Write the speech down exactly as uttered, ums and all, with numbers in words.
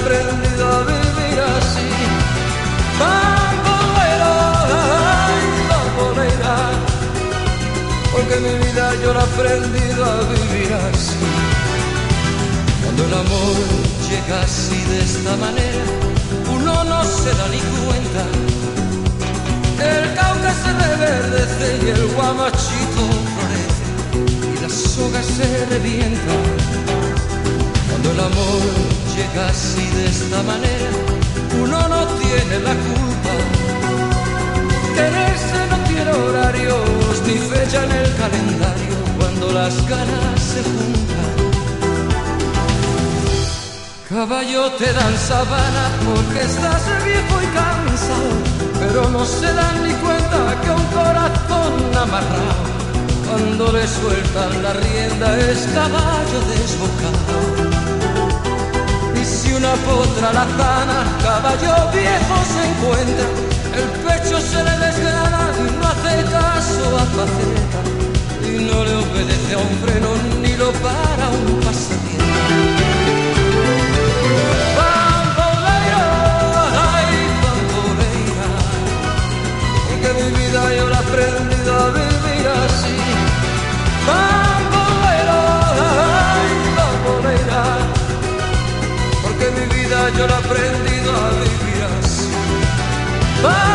aprendido a vivir así. Bambolera, ay, bambolera, porque mi vida yo la he aprendido a vivir así. Cuando el amor llega así de esta manera, uno no se da ni cuenta. El cauca se reverdece y el guamachito florece y la soga se revienta. Cuando el amor llega así de esta manera, uno no tiene la culpa. Quererse no tiene horarios ni fecha en el calendario cuando las ganas se juntan. Caballo, te dan sabana porque estás viejo y cansado, pero no se dan ni cuenta que un corazón amarrado, cuando le sueltan la rienda, es caballo desbocado. Y si una potra la zana, caballo viejo se encuentra, el pecho se le desgrana y no hace caso a faceta, y no le obedece a un freno ni lo para un pasatiempo. Mi vida yo la he aprendido a vivir así. Bambolera, ay, bambolera, porque mi vida yo la he aprendido a vivir así.